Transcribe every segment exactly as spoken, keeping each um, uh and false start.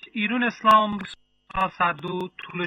ایرون اسلام صدو طول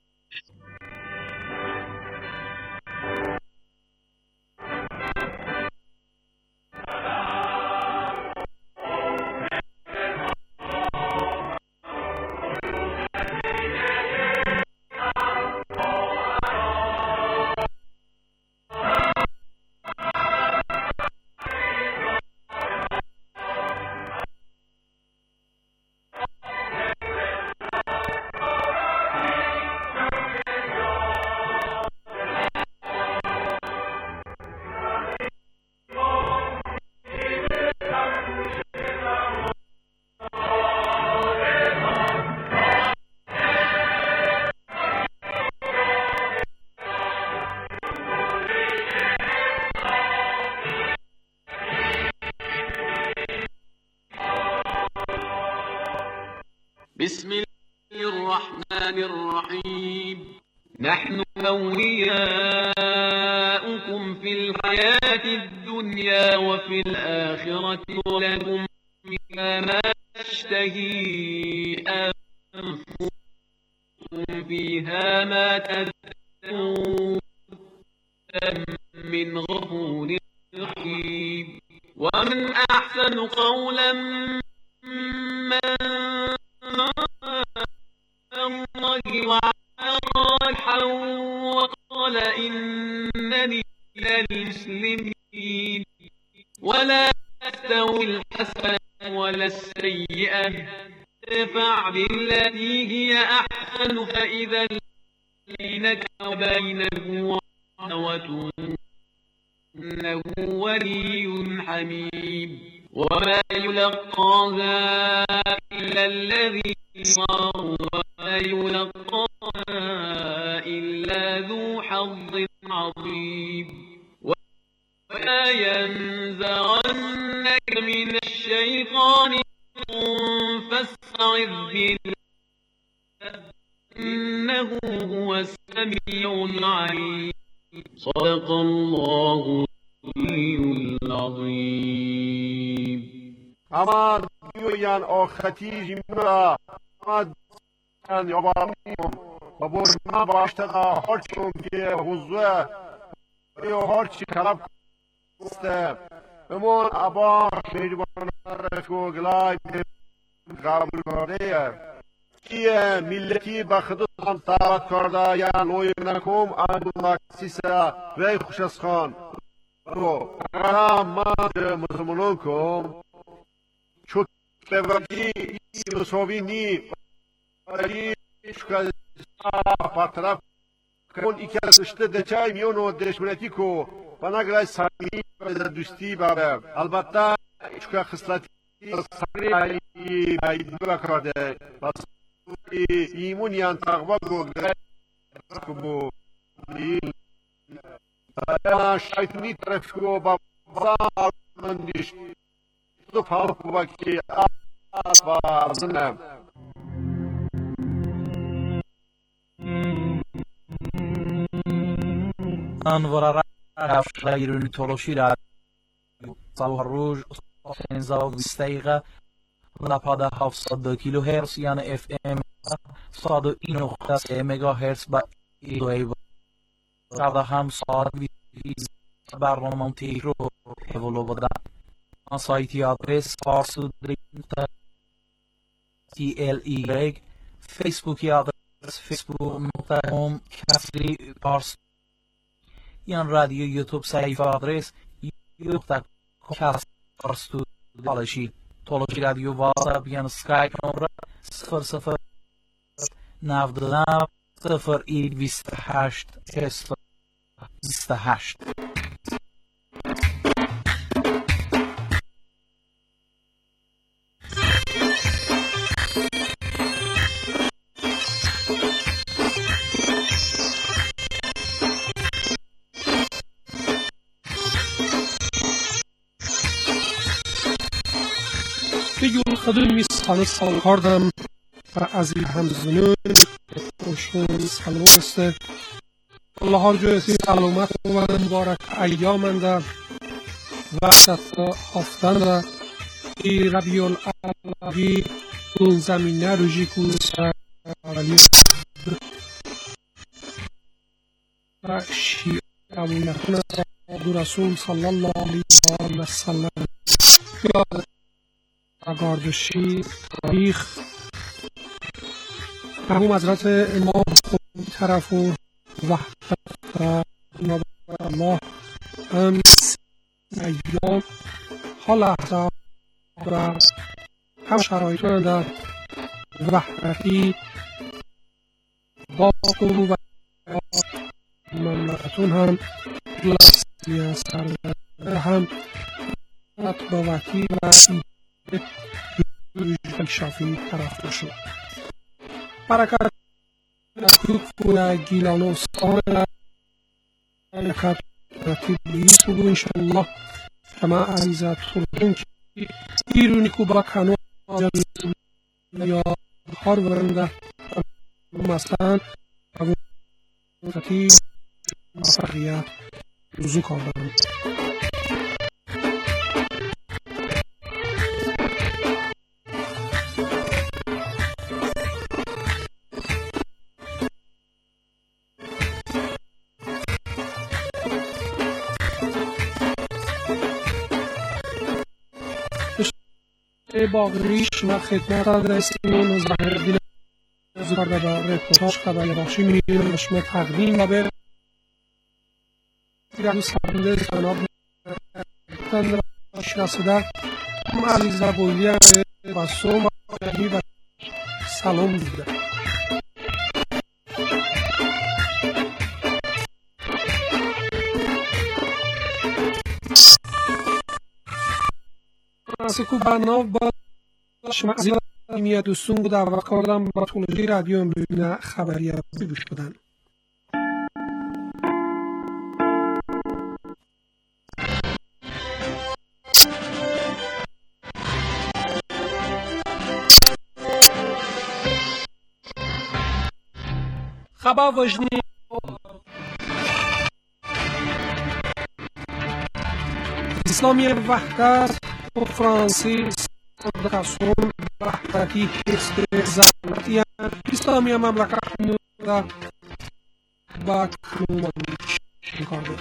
بسم الله الرحمن الرحيم. نحن أولياؤكم في الحياة الدنيا وفي الآخرة ولكم فيها ما تشتهي أنفسكم فيها ما تدعون من غفور رحيم. ومن أحسن قولا ممن الله وعلى صالحا وقال إنني من المسلمين. ولا تستوي الحسنة ولا السيئة ادفع بالتي هي أحسن فإذا الذي بينك وبينه عداوة إنه ولي حميم. وما يلقاها إلا الذين صبروا وما يلقاها إلا ذو حظ عظيم. وما ينزغنك من الشيطان فاستعذ بالله إنه هو السميع العليم. صدق الله العلي العظيم. اما بیویان او خطیجی مرا اما یابانیم و برما باشتدا هرچون که حضوه و هرچی کلب کنسته امون ابا میجبان رفو گلای قابل کرده کیه ملتی بخدستان تارت کرده یا نوی نکوم آدو مکسیسه وی خوش از خان رو اقرام ما مسلمانون کم چوک بودی مساوی نی ولی چوک پاترف کن ایک از اشته دچای میونو دشمنتی کو بناگرای سامی دوستی باره البته چوک خصلتی سامی باید بکرده بس ایمونیان تقبل گوگره کبو شایطنی طرف کو با مندیش تو پاک وکی آبازنم انوار رفت ایرونی تولوشی را صبح روز پنزا و بیست دقیقه لپاده هفتصد و دو کیلو هرتز یعنی اف ام صد و نقطه سه مگا هرتز با ایدوی کرده هم ساعت بیست برنامه تیرو اولو بودن. آن سایتی آدرس فارسودری تی ال ای فیسبوکی آدرس فیسبوک نقطه کام کسری پارس یان رادیو یوتیوب صحیفه آدرس یوتیوب کسری پارسودالشی تولوشی رادیو واتساپ یان سکایپ نمره صفر صفر نود صفر ای بیست هشت هست بیست هشت. بگو خدومی سال سال کردم و از این همزنون خوشون سلام است الله هر جای سلامت و مبارک ایامنده و ست هفتنده ای ربیع الاولی دون زمینه روژی کوس و شیعه ابویحیی دو رسول صلی الله علیه و سلم و گاردشی تاریخ مرحوم حضرت امام خمینی طرف و وحدت و الله هم ایام حال احزاب و هم شرایط در وحدتی با قلوب مملکتون هم لحظی از سرده هم اطباوتی و ایده شافی طرف شد برکت کوک و گیلان و سان برکت رتیب بیس بگو انشاءالله کما عزیزت خودتون که ایرونی کو با کنو یا بخار برنده مثلا رتیب موفقیت روزو کار دارم باقریش و خدمت رسیدیم و ظاهرالدین زرده با رپورتاج خبری بخشی می‌بینیم به شما تقدیم و به در سرنده جناب تند رسیده هم عزیز و بویلی و سوم و و سلام دیده سکو بنا با شما عزیز و دوستون بود دعوت کردم با تولوژی رادیو امروز خبری بگوش بدن خبر وجنی اسلامی وحدت و فرانسیس صدقاسون وحدتی حزب زمینی اسلامی مملکت نودا با کنومانیش کرده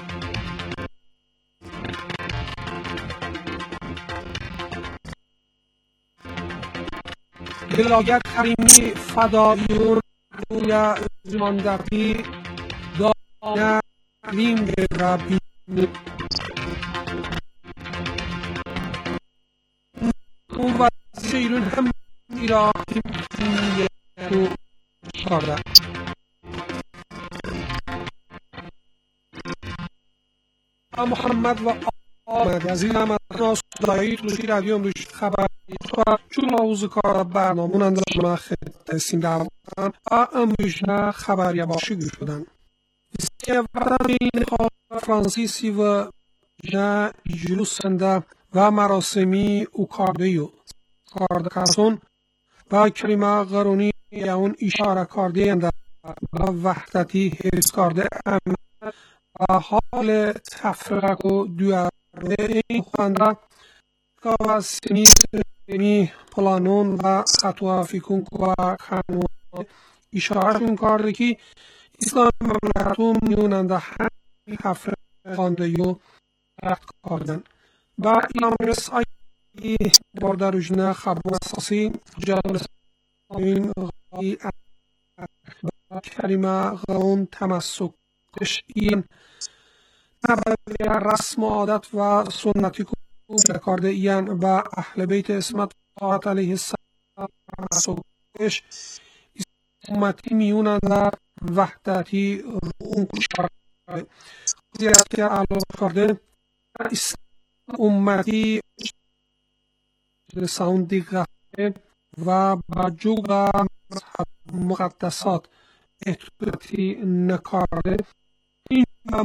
ولایت کریمی فدایون یا زمانداری دانه ریم رابی و سیرون هم ایراقی رو کرده محمد و آمد از این هم از دایی توشی رادیو امروز خبر و چون حوض کار برنامون اندر شما خدمت سیم دارم امروز خبری باشی گوش بدن این فرانسیسی و جا جلوسنده و مراسمی او کاردهیو کارده کارسون با کریمه غرونی یا اون اشاره کرده اند با وحدتی حفظ کرده و حال تفرق و دواره این خونده که و سنی پلانون و خطوه فیکون و خانون اشاره کرده که اسلام مملکتون میوننده همین تفرق خونده یو رد کردن با این رسایی بارده روزنه خبر اساسی جلال این غایی با کریمه غون تمسکش این نبوی رسم و عادت و سنتی که کرده این با اهل بیت اسمت طاعت علیه السلام تمسکش امتی میونن در وحدتی اون کرده زیرت که علاوه کرده امتی ساوند دیگه و با جوگا مقدسات احتیاطی نکارده این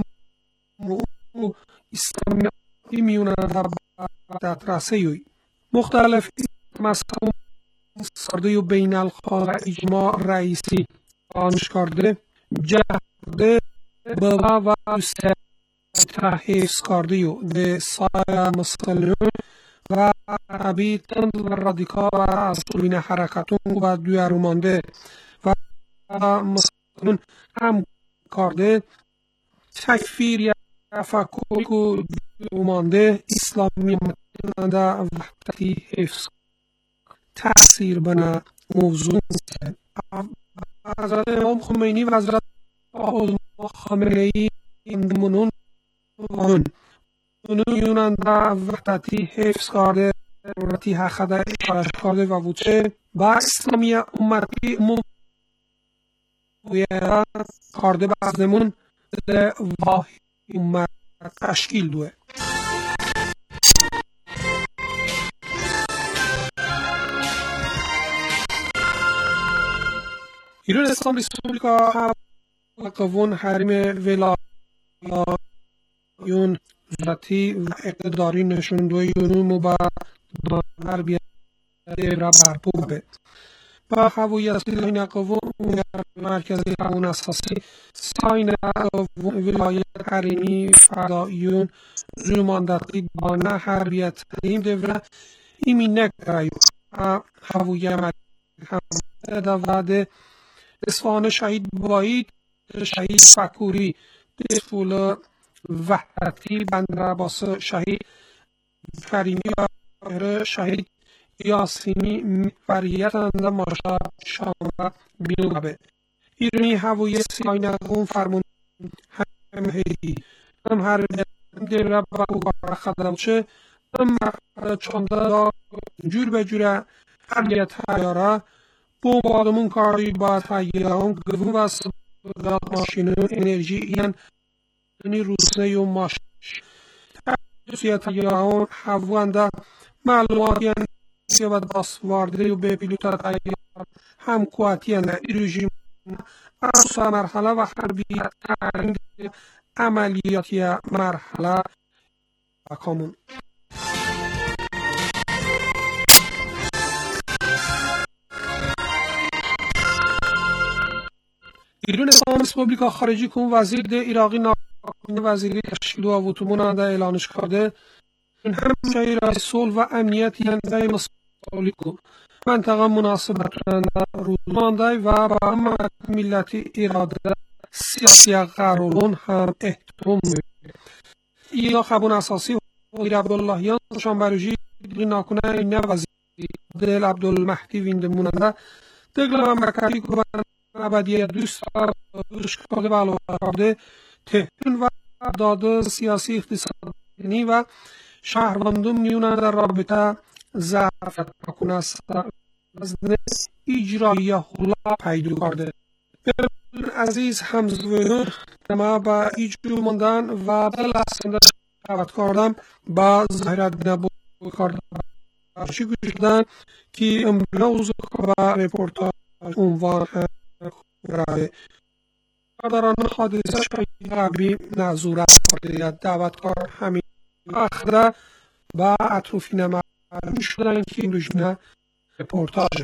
اسلامی میونه در رسیوی مختلف مثلا سرده و بین الخال اجماع رئیسی آنش کرده جهده بابا و حفظ کرده و ده سای مسلمون و عربی تند و رادیکال و از طولین حرکتون و دویرومانده و مسلمون هم کرده تکفیر یا تفکر و دویرومانده اسلامی مدنده وحدتی حفظ تأثیر بنا موضوع است. حضرت امام خمینی و حضرت آقای خامنه ای اندمونون اون اونون در وحدتی حفظ کرده وحدتی حقیقت اشاره کرده و بوده با اسلامی امتی مویه کرده بعضمون واحد امت تشکیل دوه. ایران اسلام ریسپوبلیکا قوان حریم ولایون ذاتی و اقتداری نشوندوی یونوم و با دانر بیاده را برپور به با هویت این قوان مرکزی قانون اساسی ساین ولایت حریمی فدایون زماندتی دانه حربیت تیم دوره ایمی نگرایو هویت مرکزی دوده اصفهان شهید باید شهید فکوری دفول وحدتی بندرعباس شهید کریمی شهید یاسینی فریت انده ماشا شامه بیلوبه ایرانی هویت ساینقون فرمون همهی هم هر در رب و بار خدمچه هم چانده دا جور به جوره هریت هیاره بو بادمون کاری باید هیاران گفون و سبقات ماشینون انرژی این یعنی روسنه و ماش تحصیلات هیاران حوانده معلوماتی یعنی که باید باسوارده و به پیلوتات هیاران هم قواتی یعنی رژیم اصلا مرحله و حربیت ترین عملیاتی مرحله و کامون ایران اسلام ریسپوبلیکا خارجی کن وزیر ده عراقی ناکنه وزیری تشکیل و اوتومون ده اعلانش کرده این هم شایی رای صلح و امنیت ینده مسئولی کن منطقه مناسبت روزمانده و با هم ملتی اراده سیاسی قرارون هم احترام میده یا خبون اساسی غیر عبداللهیان شانبروجی ناکنه این وزیر دل عبدالمهدی وینده مونده دقل مملکتی که ابدیت دوست داشته و علاوه کرده تهران و داده سیاسی اقتصادی و شهروندان میونن در رابطه ظرفیت کنه است از اجرایی حلا پیدا کرده عزیز همزویان ما با ایجو ماندن و بلسنده دعوت کردم با ظاهرت نبود کردن برشی گوشدن که امروز و رپورتاج عنوان راه کارداران حادثه شهید قبلی نظورت کرده دعوت کار همین اخره و اطرافین معلوم شدن که این روزنه رپورتاژه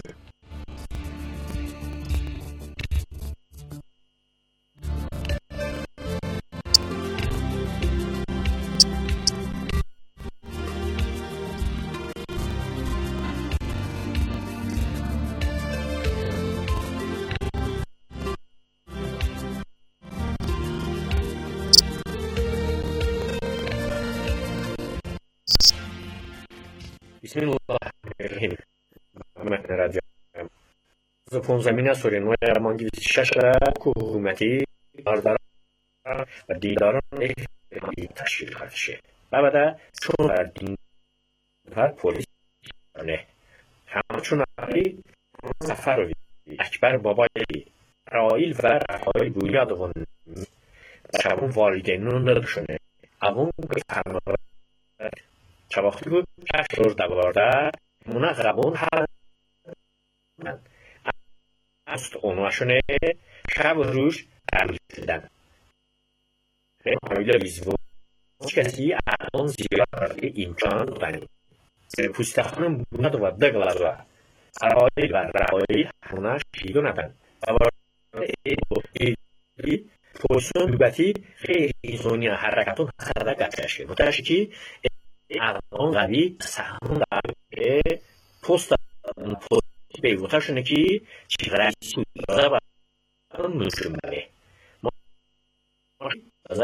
بسم الله الرحمن الرحیم رادیو پانزدهم سوری نو رمان دویست و شش حکومتی کارداران و دینداران تشکیل کرده شد و بعد چون بر دین و پلیس نه همچون علی سفروی اکبر بابای رائیل و رفایل بویاد و شبون والدینون نداشونه اون همه چواختی بود کش روز دوارده مونا غربون هر است اونواشونه شب و روش برمیدن آیلا بیزبون کسی الان زیاد امکان داریم پوسته خانم بوند و دقلر و رای و رای همونا شیدو ندن و پوستون دوبتی خیلی زونی حرکتون خرده گتشه متعشی که الان قوی سهم در پست پست بیوتا شونه کی چیغرا سودا و ممکن بله ما از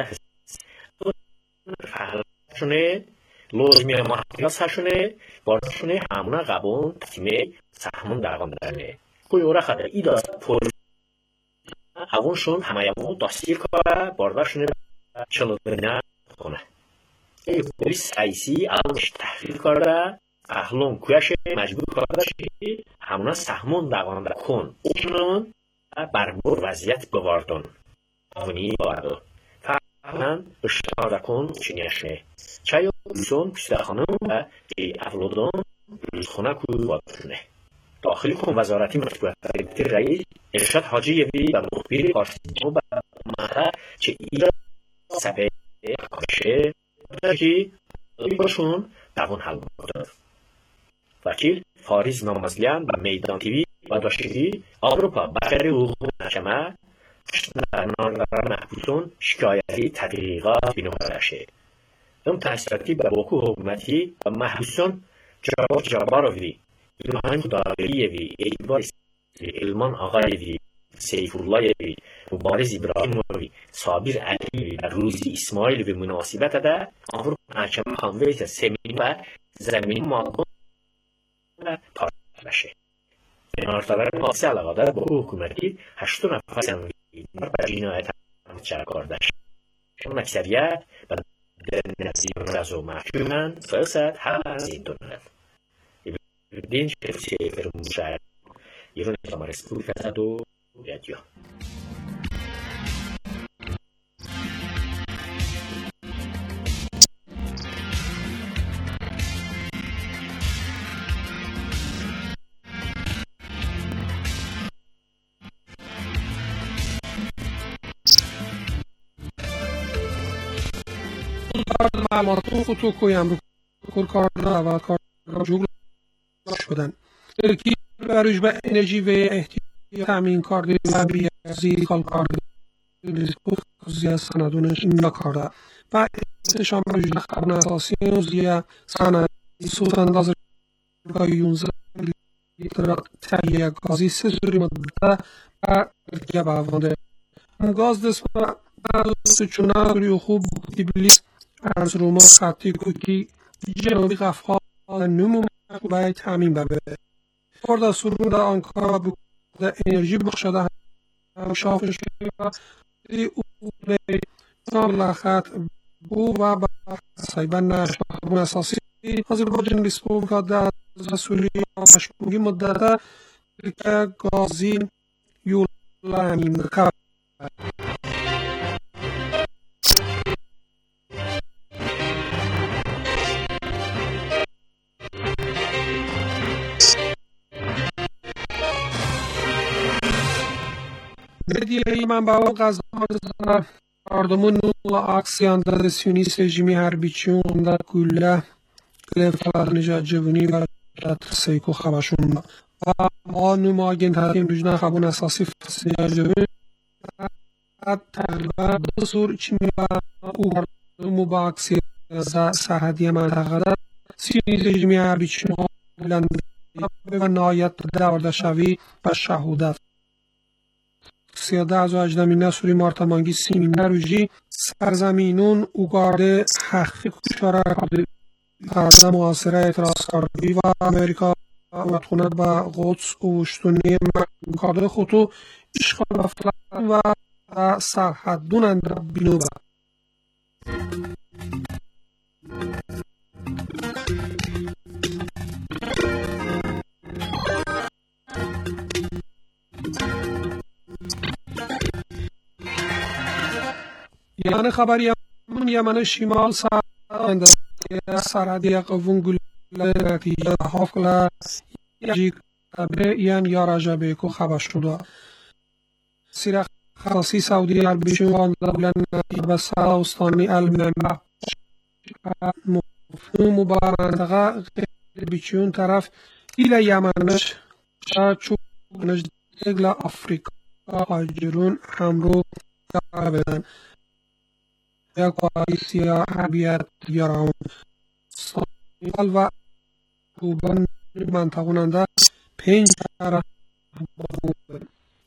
فعلشونه لازمی محتیاس هشونه باردشونه همونه قبون تیمه سهمون درگام درنه کوی اورا خدا ای داست پول هاونشون همه یابون دستیر کاره باردشونه چلودرینه خونه ای پولیس سایسی الانش تحقیل کرده اهلون کویش مجبور کرده شی همونه سهمون درگام در کن اونون بربور وضعیت بواردن اونی باردو فعلا اشتار کن چنیشنه چایو بیسون پشت خانم و ای افلودون روزخونه کوی بادشونه داخلی کن وزارتی مطبوعات رئیس ارشاد حاجی یوی و مخبیر پارسیمو و مطرح چه ایرا سبه کاشه که باشون دوون حل بودن وکیل فاریز نامزلیان و میدان تیوی و داشتیدی آوروپا بخیر حقوق محکمه نانگران محبوسون شکایتی تحقیقات بینوارشه ام تحصیلاتی به بوکو حکومتی و محبوسون جبار جباروی ایلهان خداویوی ایبار علمان آقایوی سیف اللهوی مبارز ابراهیموی صابر علیوی و روزی اسماعیل و مناسبت ده آوروپا محکمه خانویت سمین و زمین مادون پارچه نارتبر پاسی علاقه دار با حکومتی هشتو نفر سنوی بر جنایت همچه کردش چون اکثریت و در نزدیک رزو محکومن فرصت همه از این دونند دین شفتی فرموشهر ایران اسلام رسپولیک از دو رادیو معلوماتون خودتو کویم رو کار و کار جوگل شدن ترکیه برای به انرژی و احتیاج تامین کرده و بیازی کال کرده زیاد سندونش نکرده و شامل جدا خبر اساسی زیاد سند صوت انداز یونزده لیتر تهیه گازی سه سوری مدت و ترکیه باونده گاز دست بعد چونه روی خوب تبلیغ از روما خطی کوکی جنوبی قفقاز نمو باید تامین ببه فرد سرور آنکارا بوده انرژی بخشده هم شافش ای او به نام خط بو و با سایبان نشبه اساسی آذربایجان ریسپوبلیکا در رسولی مشکوکی مدت که گازی یولا همین بکر Medya manbağı gazlarda yardımın aksiyonda siyonist rejimi harbiyçiunda gülle telefonlarını cevuni ve seyko xabashunda ما نماین تریم رجنا خبون اساسی فسیار جوی تقریبا دو سور چینی و او مباکسی سرحدی منطقه سیونیست رژیمی هربیچی بلند و نهایت دورده شوی و شهودت سیاده از اجدامین سوری مارتمانگی سیمین روژی سرزمینون اوگارده حقی کشاره کرده از معاصره اعتراض کردی و امریکا مدخونه با قدس اوشتونی مکاده خودو اشغال افلان و سرحدون اندر بینو با یمن خبری یمن یمن شمال سرحدی قوون گل نتیجه حفل یجی قبره یان یاراجا بیکو خبر شده سیرخ خاصی سعودی عربیشون واندلن بس استانی المنبع مفهوم مبارندقه بیچون طرف ایل یمنش چوبنش دگل افریقا هاجرون همرو بدن یا کواليسيا عربية يراون سال و روبان منطقوننده پنج طرف بود.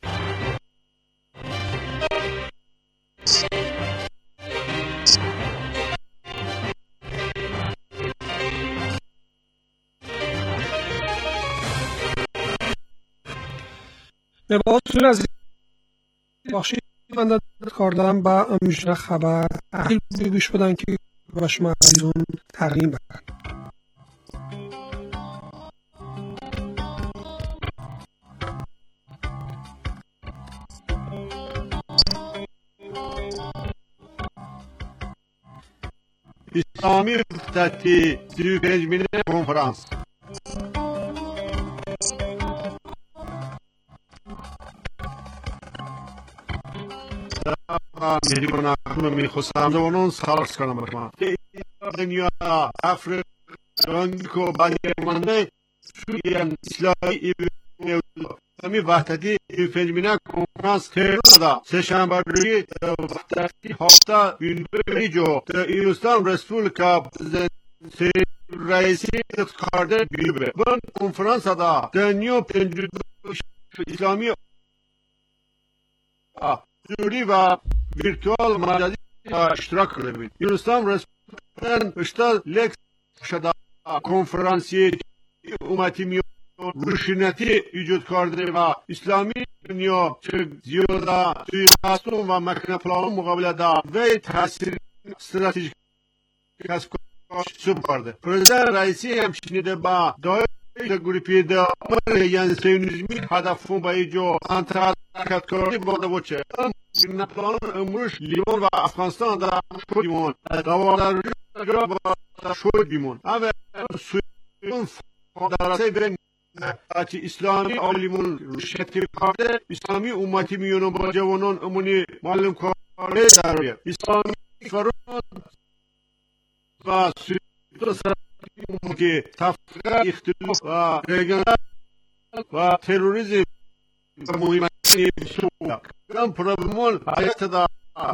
به باید از بخشی من داد کردم با مجرد خبر اخیل بگوش بدن که باش ما عزیزون تقییم بکن. اسلامی خطتی سی و پنجمین کنفرانس می‌دونم من می‌خواستم زبانون سالس کنم بکنم دنیا افریقا آمریکا بانیمانده سوریان اسلامی امی وحدتی پنجمین کنفرانس تهران سه شنبه روی وحدتی هفته بینبری جو ایرستان رسپولیکا رئیسی کارده بیبه بان کنفرانس دا دنیا پنجمین اسلامی سوری و ویرتوال مجازی اشتراک کرده بید. ایرستان رسپولیکان اشتا لکس شده کنفرانسی امتی میون روشنیتی ایجاد کرده و اسلامی دنیا چه زیاده توی قصدون و مکنه پلان مقابله دا و تحصیل استراتژیک کسب سوب کرده. پرزیدنت رئیسی همچنین با دایره گروپی دا یعنی سیونیزمی هدفون با ایجا انتقاد حرکت کردی باده بوچه مکنه پلان امروش لیبان و افغانستان در شد بیمون دوادر را با شد بیمون اوه سویون فادرسه برن اچی اسلامی آلیمون روشتی کرده اسلامی امتی میونو با جوانان امونی معلوم کرده داره اسلامی فرون و سویتو سرطیم که تفقه اختلاف و ریگنال و تروریزم و مهمتی بسوده کم پرابلمون حیات دا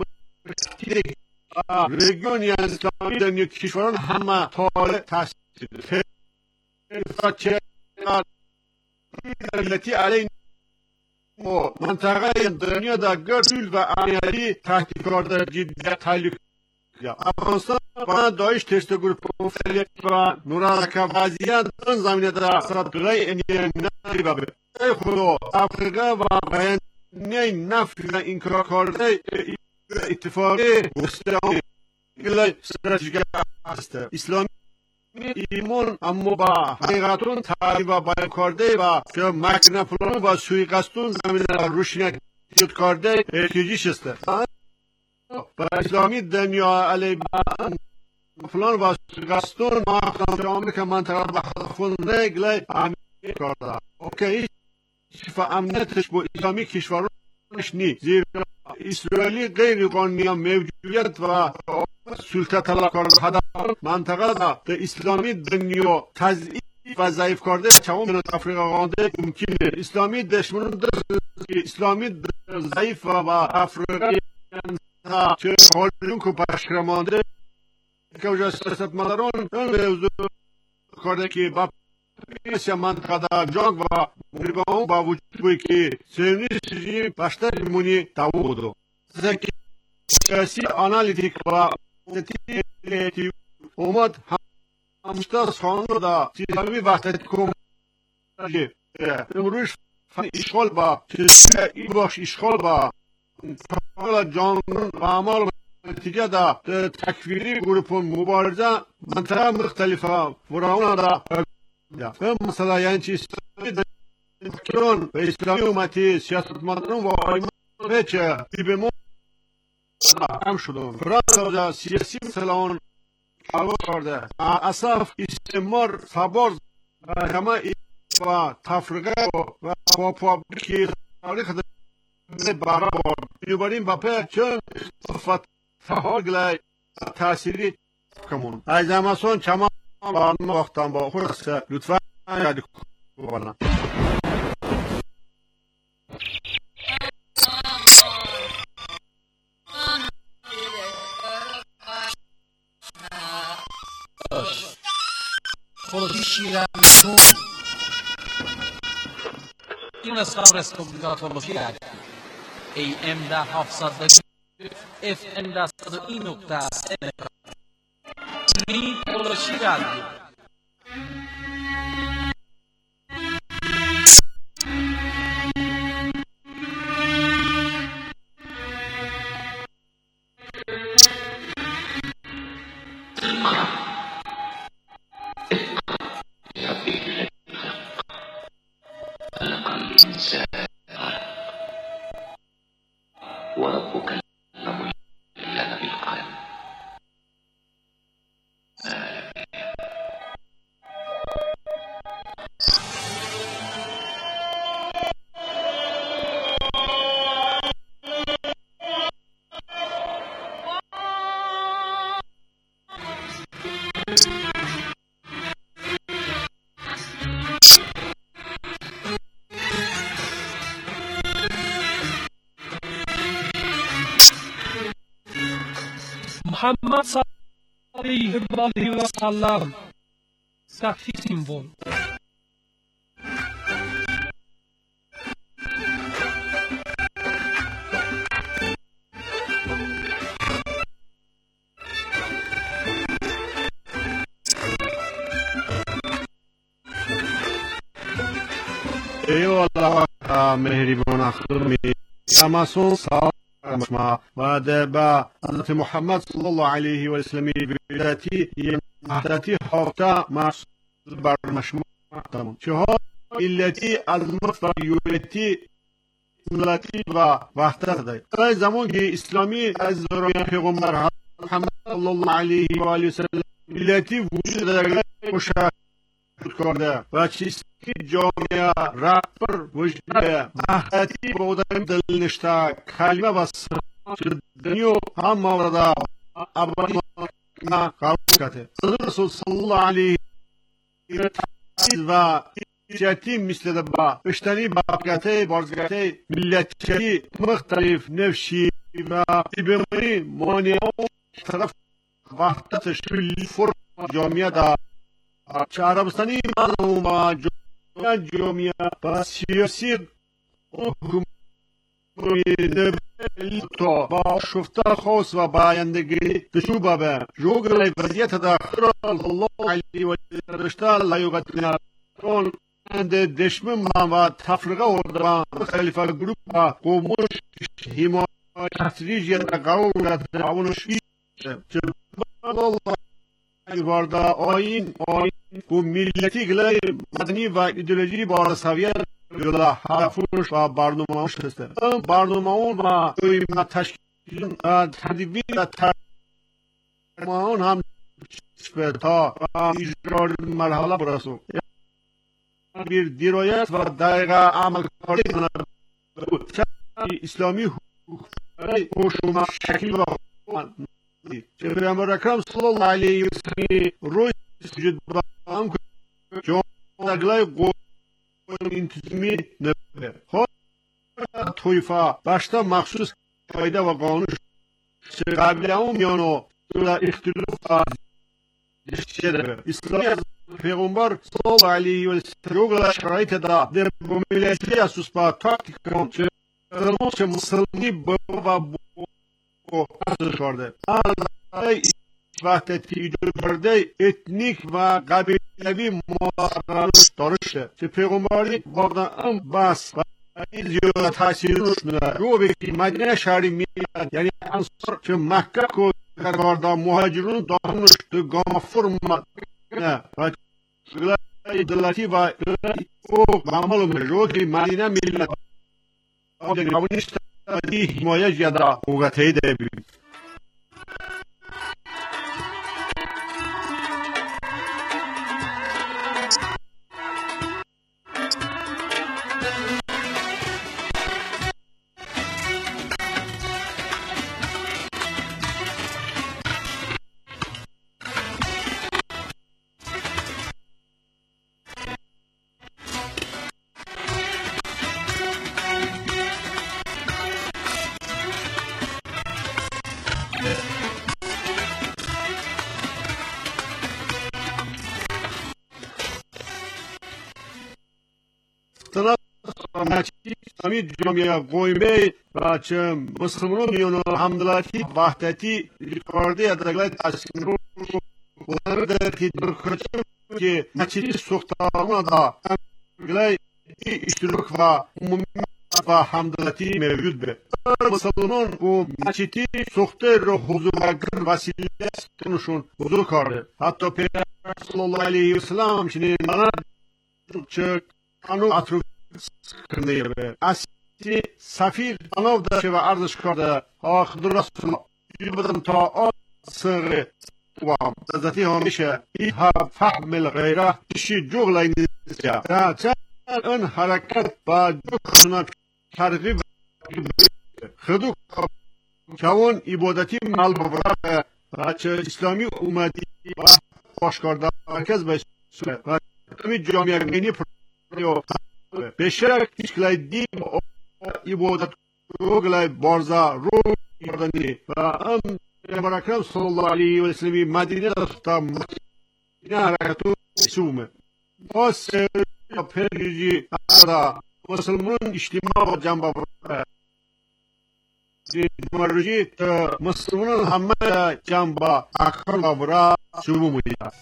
ریگیون یا اسلامی دنیا کشوران همه طال تحصیل چه التي علينا منطقه دنیا در گرسول و عملی تحت کار جدی تعلیق افغانستان با داعش تست گروپ فعالیت و نورالک وضعیت در زمینه در صدقه انیمنی بابه ای خدا افریقا و بیانیه نفی و انکار کرده اتفاقی مستقیم گلای استراتژیک است اسلامی ایمان اما با حقیقتون تعریف و بیان کرده و که مکنه پلان و سویقستون زمین روشنیت ایجاد کرده احتیاجیش است و اسلامی دنیا علی پلان و سویقستون مقام آمریکا منطقه به خون رگل امنیت کرده اوکی شفا امنیتش با اسلامی کشورانش نی زیرا اسرائیلی غیر قانونی موجودیت و سلطه طلب کرده هدف منطقه دا اسلامی دنیا تضعیف و ضعیف کرده چون من افریقا قانده ممکنه اسلامی دشمن اسلامی ضعیف و افریقا چه حالون که پشکرمانده که وجه سیاست مداران موضوع کرده که با پیسی منطقه دا جنگ و مریبان با وجود بوی که سیونی سیجی بشتر بیمونی داو بودو سیاسی آنالیتیک و نتیجه اومد همستا سخانو دا سیاسی وقتی کم امروز اشغال با ای باش اشغال با جان و عمال نتیجه دا تکفیری گروپ مبارزه منطقه مختلفه فراونه دا مثلا یعنی چی اسلامی دکتران و اسلامی امتی سیاست مداران و آیمان چه بیبمون هم شدن فرانسه سیاسی مثلا حوا کرده اصف استعمار سبارز همه و تفرقه و پاپا که تاریخ برابر بنابراین با پی چون فتحال گلای تأثیری کمون از اماسون چما با وقتان با خود لطفا یاد کنم Antologi şiirler Yunanistan Respublika Antologi A M-de hafsadaki F M'de sadı i nokta N Antologi radyo وربك الأمر لنا بالقلم محمد صلی الله علیه و سلم صفی سیمبل ای الله مهربان خدمی تماسون سلام ما بعد با حضرت محمد صلی الله علیه و سلم ولادتی مهدتی هفته محسوب بر مشمول تمام چهار علتی عظمت و یولتی ملتی و وحدت دارد در زمان که اسلامی از دوران پیغمبر محمد صلی الله علیه و آله و سلم ملتی وجود دارد مشاهده کرده و چیزی که جامعه رهبر وجود وحدتی بودن دلنشته کلمه و دنیا هم مورد ابدی ما قبول کرده رسول صلی الله علیه و جتی مثل با اشتنی باقیته بازگته ملتی مختلف نفشی و بیماری مانع طرف وحدت شکلی فرم جامعه دا عربستانی مردم و جامعه و سیاسی حکومت تو با شفته خاص و بایندگی دشوبه به جوگل وضعیت داخل الله علیه و رشته لایوغت کنه اند دشمن و تفرقه ورده مختلف گروپ و قومش حمایت تسریج قرار تعاونش الله وارد آین آین و ملتی گلای مدنی و ایدئولوژی بار سویه گلا حرفش و برنامه‌اش هست. برنامه و ایمت تشکیل تدوین و ترمان هم تا اجرای مرحله برسو. bir dirayet ve daire amal kardına İslami hukukları şekil ve Peygamber Ekrem sallallahu aleyhi ve sellem ruh sücud bağım çoğunlaglay qoyun intizmi nöbbe. Hoş toyfa başta mahsus kayda ve kanun kabile olmayan sonra ihtilaf İslam Peygamber sallallahu aleyhi ve sellem şarayte da der bu milleti asus ba taktik konçe konçe muslimi baba bu kardı. Ay vahdeti idolberde etnik ve kabilevi muharrarış darışı. Peygamberin buradan bas izliyor tasiruşuna. Robi Medine şehri millet yani Ansar ki Mekke ko kararda muhacirun danıştı gama forma ne دلتی و او معمول روکی مدینه ملت آدگرانیست دی حمایت یادا قوته ده بی مستند مچی اسلامی جامعه قومی و چه مسلمانان میون همدلاتی وحدتی کارده ادگاه تشکیل رو بودن در که درکتیم که مچی سوختاران دا ادگاه اشتراک و عمومی و همدلاتی موجود به مسلمان و مچی سوخته رو حضور اگر وسیله استنشون حضور کرده حتی پیغمبر صلی الله علیه و سلم چنین مرد چه انو اطروف کنده به اصلی سفیر انو داشته و عرضش کرده آخد رسول بدن تا آن سر و ذاتی همیشه ایها فهم الغیره شی جغل نیست یا چه اون حرکت با جغل ترغیب خدو کون عبادتی مال ببرد و چه اسلامی اومدی و باشکارده مرکز به و تمی جامعه گینی پریو بشک تشکیل دیم عبادت رو گلای بارزا رو کردنی و ام پیامبر اکرم صلی الله علیه و سلم مدینه داشتا مدینه حرکتو سومه باز پیروزی ادا مسلمان اجتماع جنبه مرجی مسلمان همه جنبه اکرم برا سومه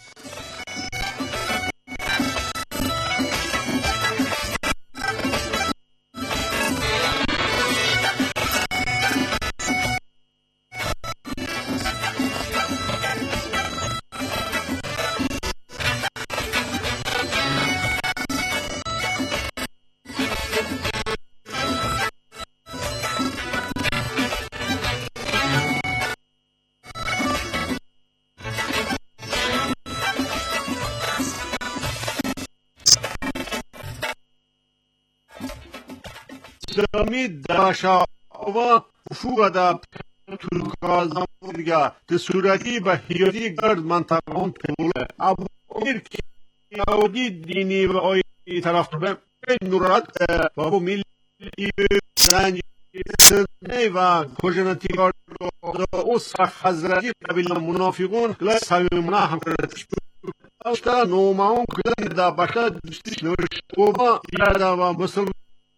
اسلامی داشا و فوقدا ترکازم دیگه به صورتی به هیادی گرد منطقه هم پوله ابو امیر که یهودی دینی و آی طرف به نورات و ابو ملی رنج و کجنتی کار او سخ حضرتی قبیل منافقون کلا سمیمنا هم کرد اشتا نوماون کلا دا باشا دستش نورش اوبا یادا و مسلم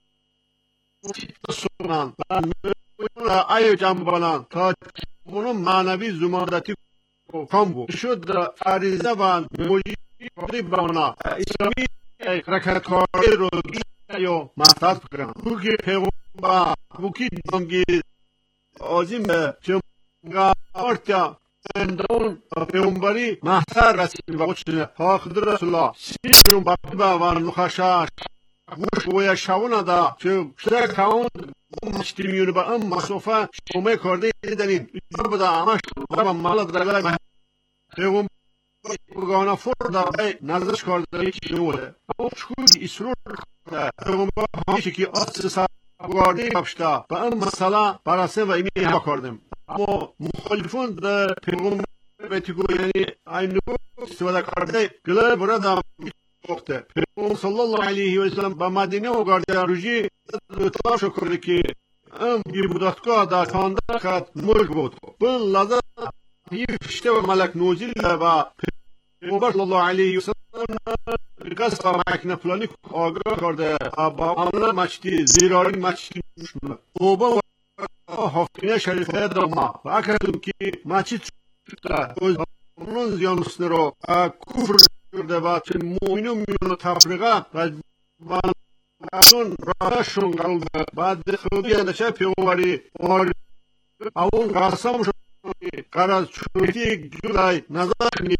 سنان و آیو جام بلان تا منو معنوی زمانتی کم بود شد عریضه و موجی بنا اسلامی رکتکاری رو یا محتاط کنم بوکی پیغمبر بوکی دنگی عظیم چمگا ارتیا اندون پیغمبری محتر رسید و قدشنه حاقد رسول الله سیرون بقیبه و نخشاش گوش بویا شونه دا که شده کون مشتیمیون با ام مصوفه شومه کرده دیدنین ایجور بدا همش و مالت رگای پیغمبر بگانا فردا بای نظرش کرده ایچی نوله او شکود اسرور کرده پیغمبر همیشه که آس سابگارده بپشتا با ام مسئله براسه و ایمی همه کردم اما مخالفون در پیغمبر بیتی گوی یعنی اینو استفاده کرده گله برده وقته پیغمبر صلی الله علیه و سلم با مدینه و گارده روزی اطلاع کرده که ام bir budakka da kanda kat murg بود بل لذا یفشته و ملک نوزیل و پیغمبر صلی الله علیه و سلم قصد مکنه فلانی آگراه کرده با عمله مچتی زیراری مچتی اوبا و حقینه شریفه داما و اکردم که مچی چکتا اونون زیانستنه رو کفر کرده و چه مومینو میونو تفریقه و اون راهشون قلبه بعد خودی اندشه پیغمبری اون قسم شد قرار چوتی جلای نظر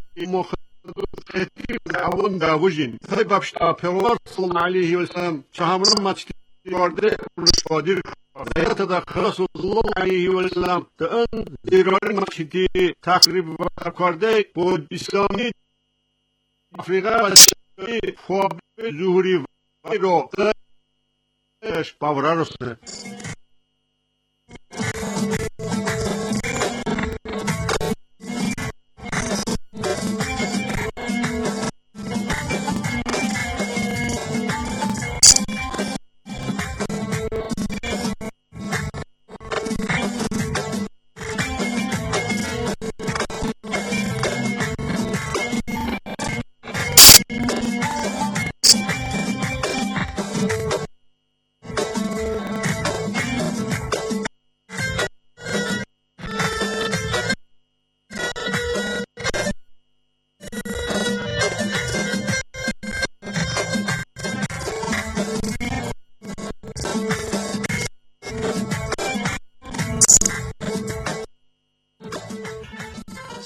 مخدوم اون داوجین های بابشتا پیغمبر صلی الله علیه و سلم چهامرم مچتی کرده رشادیر زیادت دا خلاص صلی الله علیه و سلم دا اون زیراری مچتی تقریب کرده بود اسلامی افریقا و اسلامی خواب ظهوری رو اش باورا رسته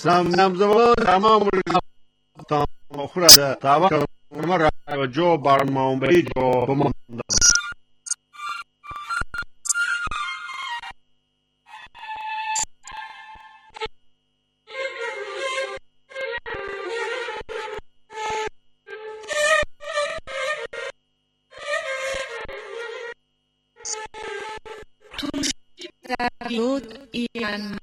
اسلام نمزوان تمام تمام خورده تابع مرا جو برمان بی جو بمان Salud y alma.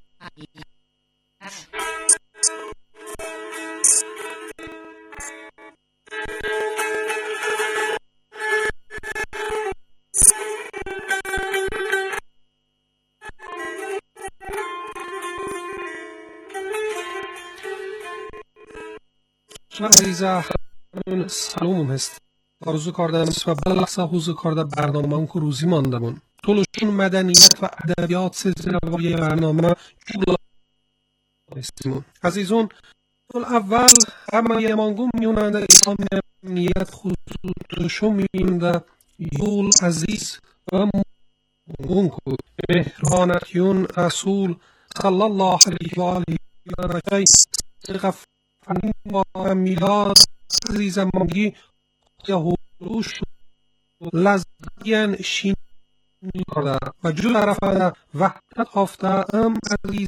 عزیزه سلام هست آرزو کردم و بلخصه حضور کرده برنامه اون که روزی مانده بون طولشون مدنیت و ادبیات سزروی برنامه جبلا هستیمون عزیزون طول اول همه یمانگون میوننده ایسان امنیت خصوصشو میونده یول عزیز و مونگون کود مهرانتیون رسول صلی الله علیه و آله و رکی سقف و میلاد عزیز مانگی یهوش لزدین شین کرده و جو طرفه وحدت هفته ام عزیز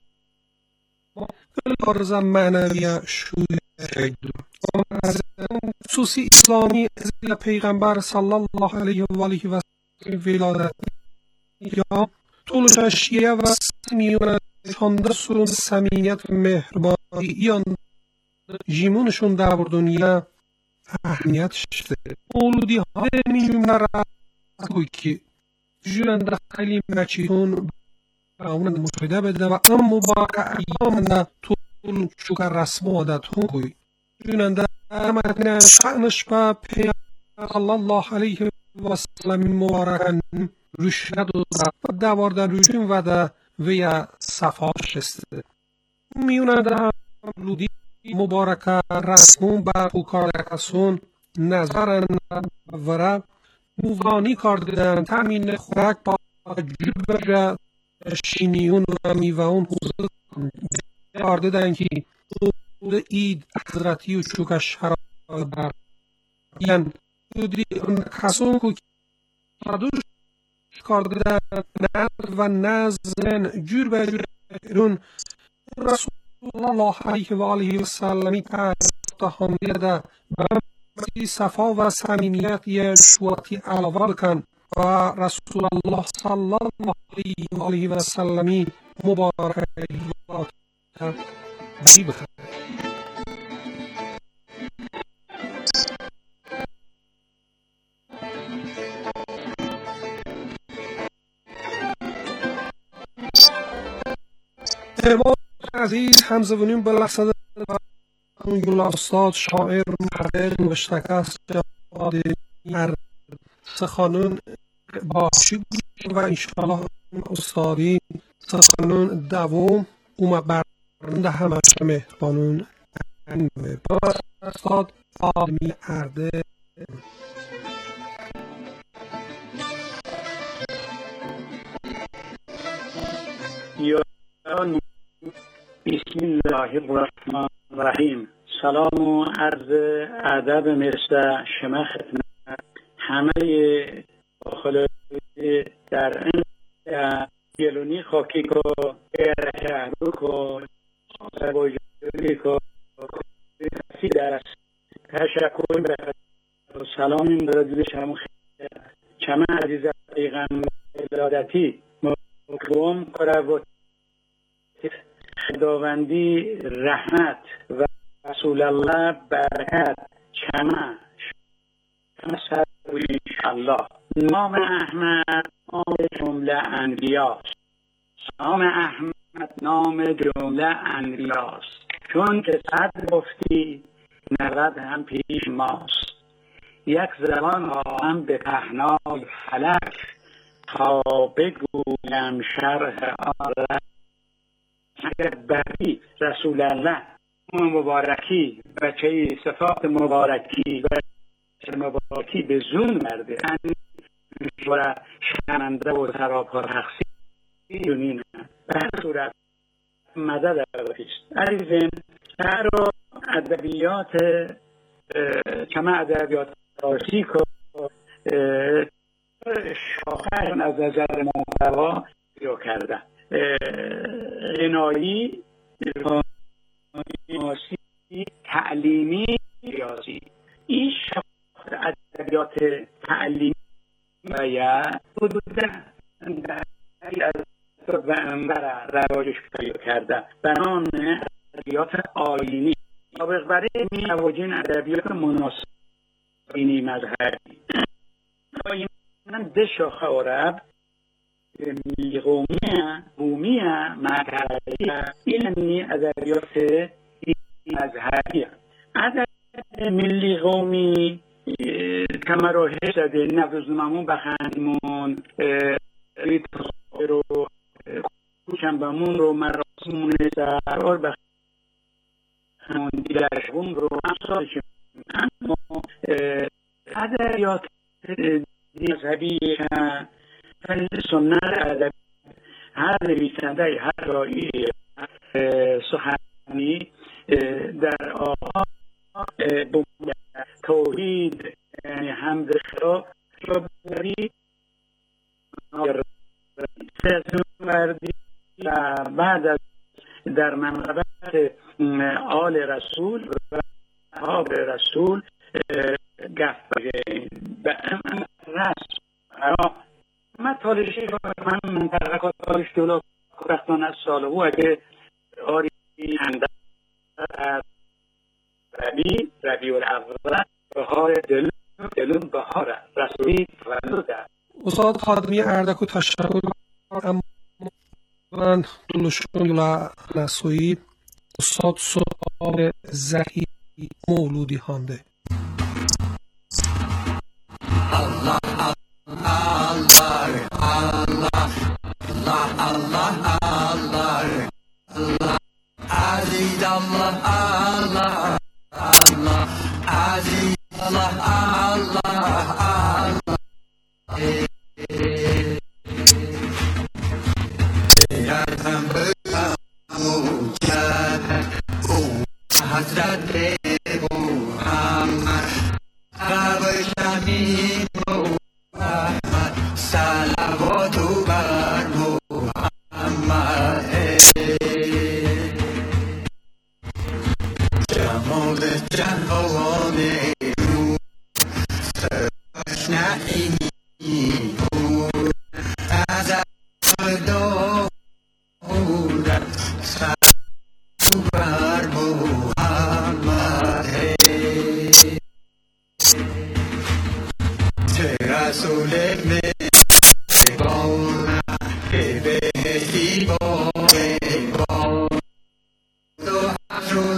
الارز معنوی شوی شید از خصوصی اسلامی از پیغمبر صلی الله علیه و آله و ولادت یا طول شیعه و سمیون چانده سرون سمیت و مهربانی ایان جیمونشون در دنیا اهمیت شده اولودی ها میجوم نرد که جلنده خیلی مچیتون با اون مشاهده بده و ام مبارک ایام نه طول شکر رسم و عادتون کوی جلنده متن شعنش با پیغمبر صلی الله علیه و سلم مبارکن رشد و دوار در رجیم و در ویا صفاش است میوننده هم لودی مبارک رسمون بر پوکار کسون نظرن و موانی کردن تامین خوراک با جبر شینیون و میوان حضور کردن که دور اید حضرتی و چوک شراب بر یعنی دودی کسون که کردوش کردن و نزن جور به جور رسول الله علیه و آله و سلمی تعریف حامیده برای صفا و صمیمیت یشوعاتی علاوه کن و رسول الله صلی الله علیه و آله و سلمی مبارک و بی بخیر امام عزیز همزبونیم به لحظه اون استاد شاعر محقق نوشتک است جواد هر سخانون باشی و انشاءالله استادی سخانون دوم اومه برنده همش مهربانون با استاد آدمی ارده یا بسم الله الرحمن الرحیم. سلام و عرض ادب مرسه شما خدمت همه داخل در این گلونی خاکی کو شهرو کو سبوجی کو کسی در تشکر و سلام این برادر شما شما عزیز پیغمبر ولادتی مکرم کرد خداوندی رحمت و رسول الله برکت شما شما سر انشالله. نام احمد نام جمله انبیاست. نام احمد نام جمله انبیاست. چون که صد گفتی نود هم پیش ماست. یک زبان آهم به پهنای فلک تا بگویم شرح آن اگر بری رسول الله مبارکی بچه صفات مبارکی و مبارکی به زون مرده و شننده و سراپا تقصیر دونین به هر صورت مدد است. عزیزین در ادبیات کما ادبیات فارسی که شاخه از نظر محتوا رو کرده غنایی، ماسی، تعلیمی، ریاضی. این شاخه ادبیات تعلیمی و یا حدودا در رواجش پیدا کرده بران ادبیات آیینی سابق برای می نواجین ادبیات مناسب اینی مذهبی آیین ده شاخه عرب ملی قومیه بومیه معتقدیه اینمی ادبیات مذهبیه. ادب ملی قومی کما روحش داده نفذممون بخندمون رو کوچنبمون رو مراسمون سرار بخندمون دیلشون رو امثالشون. اما ادبیات مذهبی سنت ادب هر نویسنده هر رایی سخنی در آقا توحید یعنی حمد خدا شبری سزمردی و بعد از در منقبت آل رسول و اصحاب رسول گفت به رسم ما تالشی من منطقه تالش دولو رفتان از ساله او اگه آری هنده ربی ربی الاول بهار دلون دلون بهار رسولی تولده. استاد خادمی اردکو تشکر. اما من دلشون لسوی استاد سوال زهی مولودی خانده. الله الله الله الله الله الله الله عزیز الله الله الله عزیز الله الله الله یادم بگم کرد او حضرت محمد قبشمی محمد صلوات بر محمد جمال جهان نور تشنعی نور از دور صلوات بر محمد رسول مهربان که بهشتی بایگان تو حشر و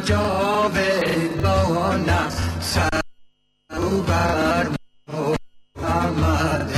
جاودان صلو بر محمد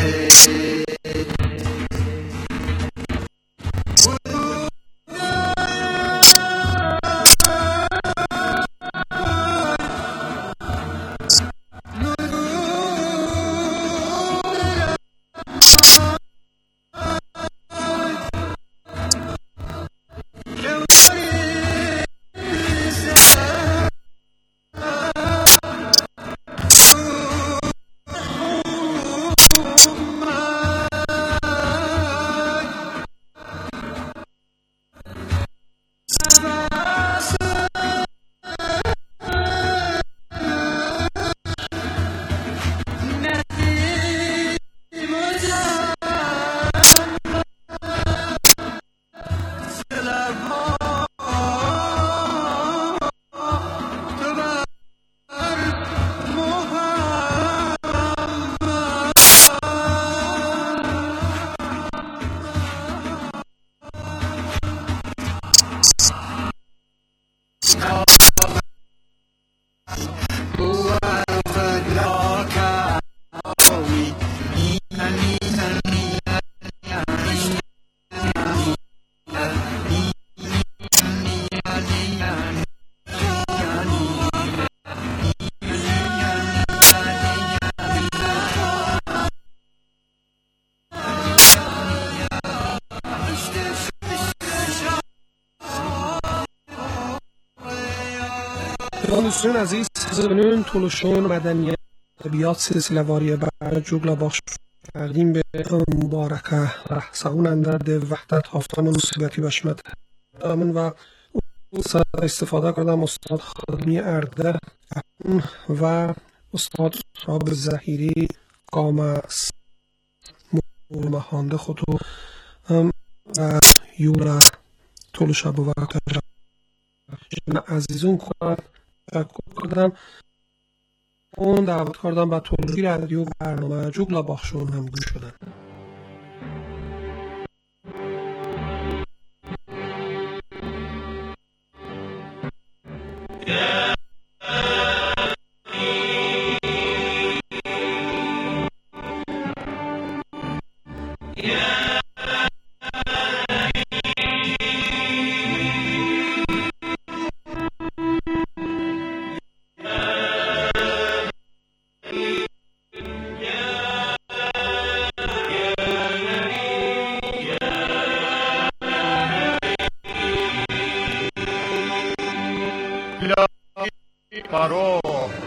دوستان عزیز زبانون تولوشون مدنیت ادبیات سلسله واری برای جوگلا بخش کردیم به مبارکه سعون اندر وحدت حافتان مصیبتی بشمت من و استاد استفاده کردم استاد خادمی ارده و استاد راب زهیری قام مهانده خودو و یورا تولوشا و عزیزون کنم تشکر کردم اون دعوت کردم و تولوی رادیو برنامه جوگلا باخشون هم گوش شدن. Paró.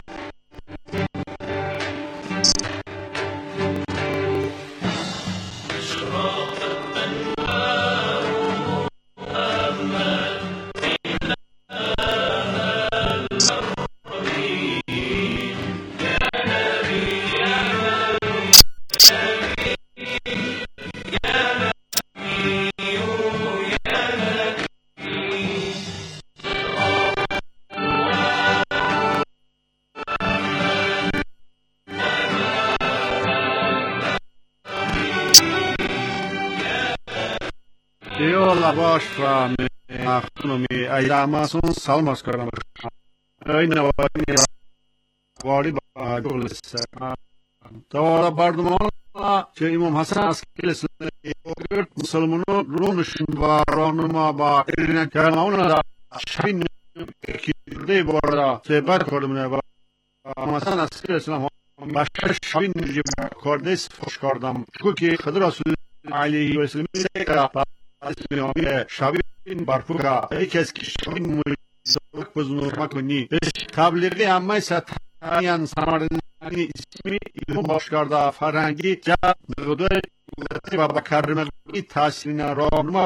Eyvallah baş ve mehtunomi aylamasın salmaz karam. Ayna vani vali bağırlısı. Tavara bardımana şey İmam Hasan askerlisine gördük Müslümanı Rumuşun var Rumuma ba eline kalmauna da şahin kirde bu arada sebat kordumuna ba Hasan askerlisine başka şahin gibi kardeş hoş kardam. Çünkü Hıdır Rasul aleyhi ve sellem اسمیه شبین برفوکا یک از کشین موسیقی بزنور مکنی تبلیغی همه ستایان ساماندنی اسمی ایلم باشکارده فرهنگی جا نقدر و بکرمگی تاثیرین رانما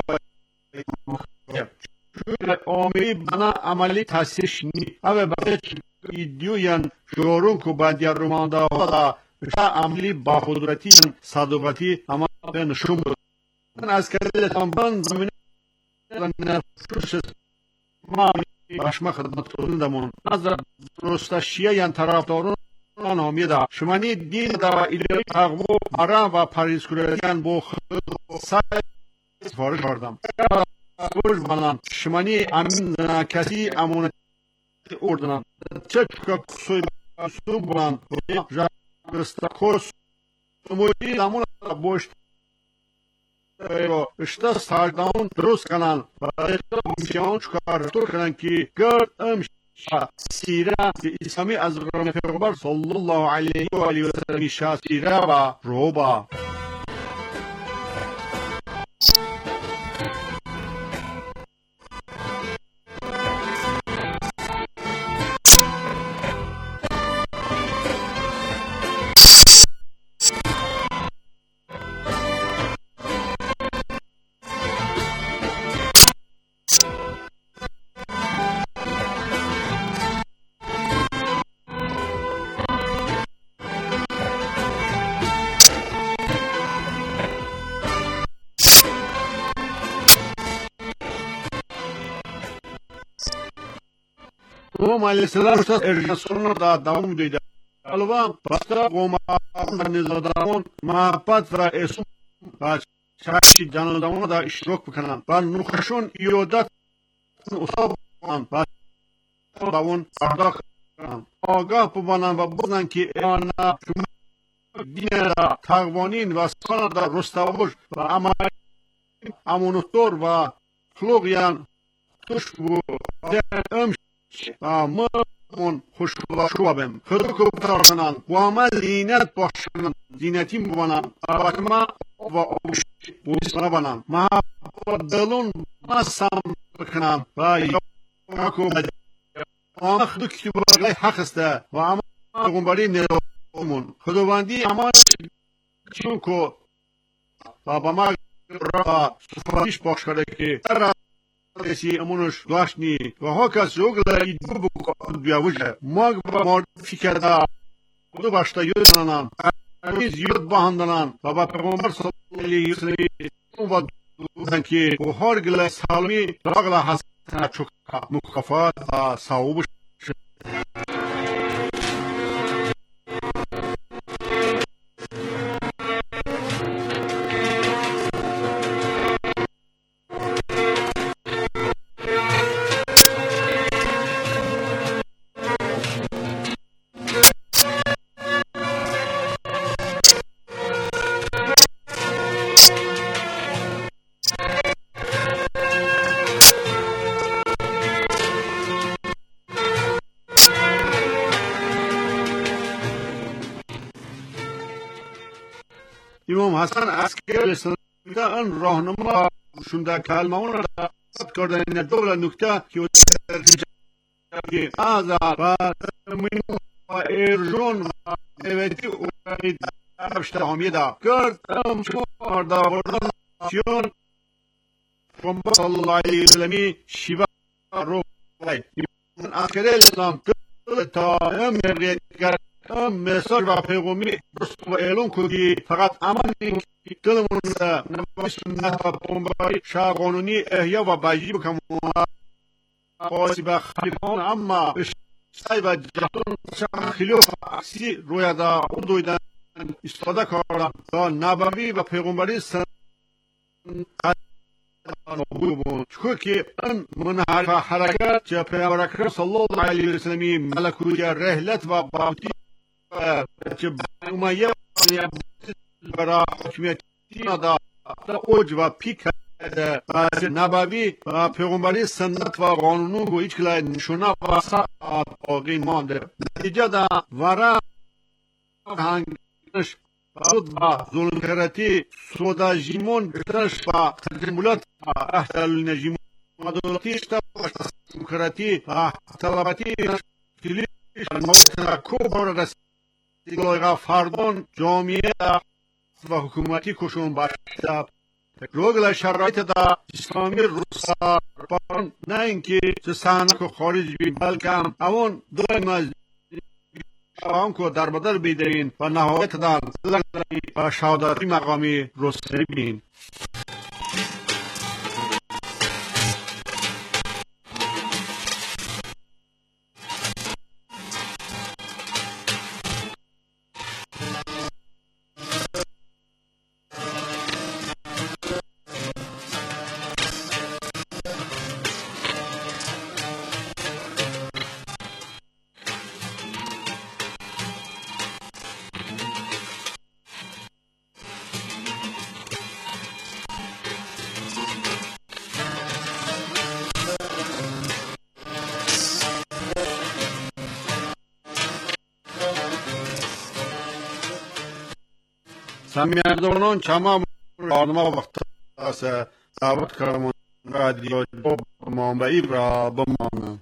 آمیری بنا عملی تاثیرشنی اوه بعد ایدیویان جورون کو بعدی رومانده و شا عملی با قدرتی صدوقتی اما به نشون بود من از کردی تنبان زمینه زمینه فرش ما باشما خدمت کردمون نظر رستشیه یان طرفداران نامیده شمانی دین دا ایدئوی تقوا آرا و پاریس کردن بو خود سای سفارش کردم سفارش بانم شمانی امین کسی امانت اردنم چه چکا کسوی بسو بان جا رستاکوس موی دامون بوش işte sardan Rus kanal ve komisyon çıkar Türk'ün ki gördüm sira İslami azgırın Peygamber sallallahu aleyhi ve sellem şasira ve roba Bu maalesef usta ergasonlar da devam ediyor. Alva başta goma nizadamon mahabat ve esum çarşı canlıdamona da iştirak bıkanan. Ben nukhaşun iyodat usaban davun ardak agah bu banan ve buzan ki ana dinera tagvanin ve sana da rustavuş ve ama amonuttor ve flogyan tuş bu öm من خوشبخت شوم خدا کو بترسنان و عمل زینت باشن زینتیم بونم آبادما و بوسنا بونم ما دلون ما سام بکنم و یکو آن خود که برای حق است و اما پیغمبری نیرومون خداوندی اما چون که و با ما را سفارش باش کرده که هر رسی امونش گاشنی و ها کس جوگل ایدو بکن بیاوشه ما با معرفی کرده خودو باشتا یودنان همیز یود باهندنان و با پیغمبر صلی اللہ علیہ وسلم و دوزن که و هر گل سالمی راغل حسن چکا مکافات و صحوبش امام حسن عسکری سنده ان راهنما شونده کلمه اون را دقت کرده این دول نکته که که از و ترمینو و ارجون و ایویتی اولی درشت حمیده کرد ام شمار داوردن چیون پیغمبر صلی اللہ علیہ وسلم شیبه رو بای امام عسکری اسلام تا ام ریگر ام مساج و پیغامی رسول و اعلان کردی فقط عملی که دلمون نباید سنت و پیغمبری شرع قانونی احیا و بجی بکنم قاسی به خلیفان اما اشتای و جهان خلیف عکسی روی دا اون دویدن استفاده کردم تا نبوی و پیغمبری سنت چون که این منحرف حرکت که پیغمبر اکرم صلی الله علیه و سلم ملکوتی رحلت و باوتی که امیه برای حکمیتی ندا اوج و پیک از نبوی و پیغمبری سنت و قانونو که هیچ کلای نشونه و ساعت باقی مانده نتیجه دا ورا هنگش و ظلم کرتی سودا جیمون بترش و تجملات احتلال نجیمون مدولتیش تا کرتی طلباتی کلیش موت کوبار رسید دیگه فردان جامعه و حکومتی کشون باشد روگل شرایط دا اسلامی روسا پارن نه اینکه سانک خارج بین بلکه هم اون دوی از آن کو در بدر بیدین و نهایت دان و شهادتی مقامی روسری بین سمیردانان چما راهنما وقت است دعوت کردم رادیو منبعی را بمانم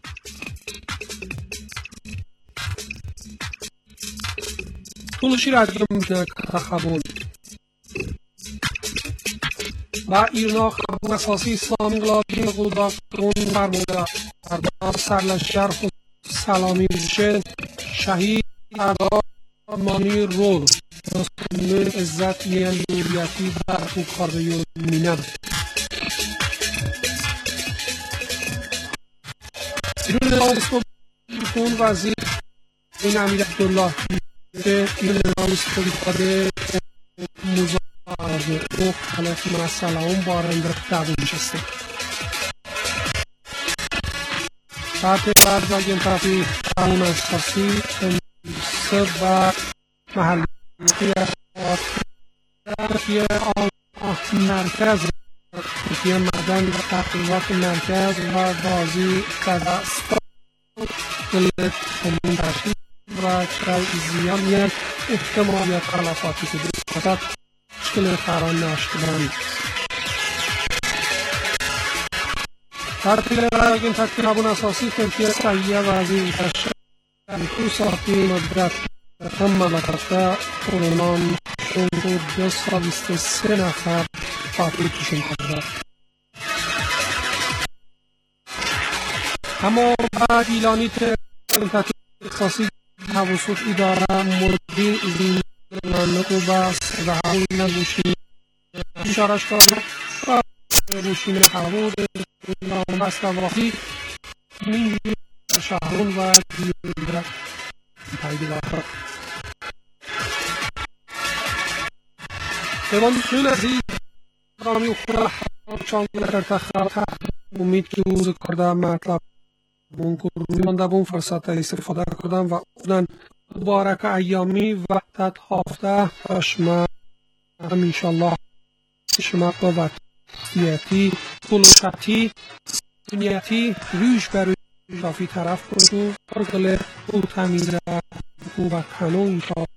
طولشی رادیو میکنه خبون و ایرنا خبون اساسی اسلامی انقلابی قلداق قرون فرموده اردان سرلشکر خود سلامی بوشه شهید اردان مانی رول مسلمان عزت یلیوریتی در خوب کارده مینم ایرون نظام اسلامی وزیر این امیر عبدالله به این نظام اسلامی مزارده او خلق مسئله بارنده دعوی نشسته تحت بعد بگیم تحقیق قانون اساسی سر و محلی که مرکز که مردم و تحقیقات مرکز و بازی قدست دلت همون تشکیل و چرای زیان یک احتمالیت خلافاتی که در مشکل قرار ناشتگانی ترتیل این ترتیل همون اساسی ترکیه سعیه و از این تشکر تو ساعتی مدت هم مملکت اونان اون دو سال بیست و سه نفر تعطیل کشون کرده. اما بعد ایلانی ترتیل خاصی توسط اداره مدیر زندانکو بس و حول نبوشی اشارش کرده و بوشین حوال نام بست واقعی نیمی شهرون و دیگر تایید آخر دوان خیلی از این رامی و خورا چانگ کرده خرطه امید که روز کرده مطلب منکر رویانده بون فرصت استفاده کردن و اونن مبارک ایامی وقتت هفته شما انشالله شما با وقتیتی پولوشتی دنیاتی روش بر شافی طرف کنو پرگل او تمیز را و کنو انشالله